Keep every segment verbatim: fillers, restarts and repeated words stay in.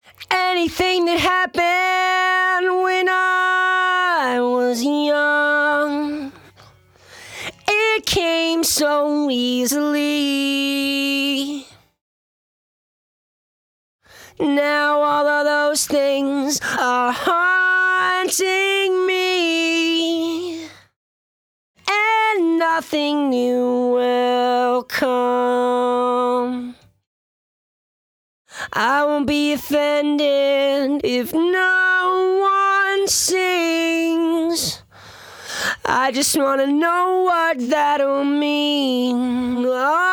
Anything that happened when I was young, it came so easily. Now all of those things are haunting me, and nothing new will come. I won't be offended if no one sings. I just want to know what that'll mean.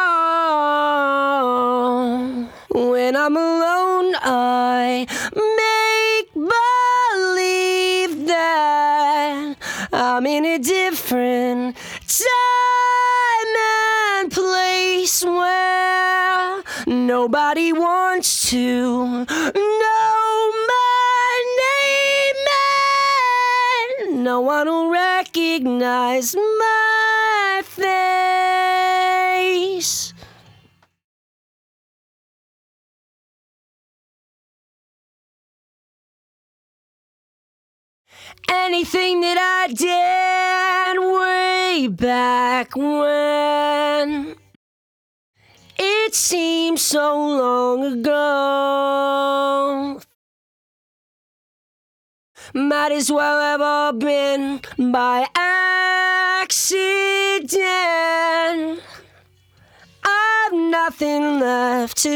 Oh, when I'm alone, I make believe that I'm in a different time and place where nobody wants to know my name, and no one will recognize my face. Anything that I did way back when, it seems so long ago, might as well have all been by accident. I've nothing left to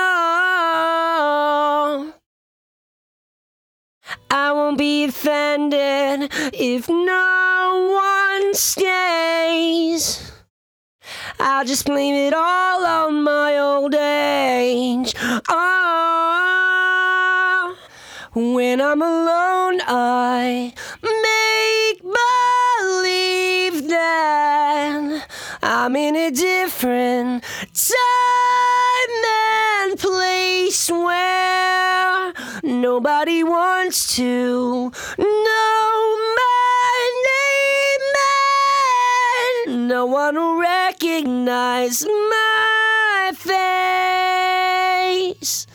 show. I won't be offended if no one stays. I'll just blame it all on my old age. Oh, when I'm alone, I make believe that I'm in a different time and place where nobody wants to know my name, and no one will recognize my face.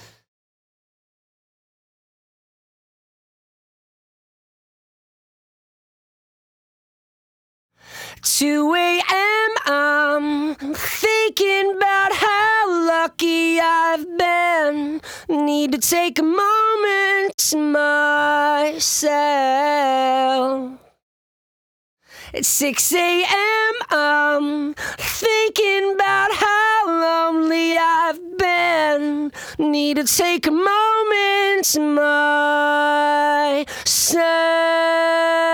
two a.m. I'm thinking about how lucky I've been. Need to take a moment to myself. At six a.m. I'm thinking about how lonely I've been. Need to take a moment to myself.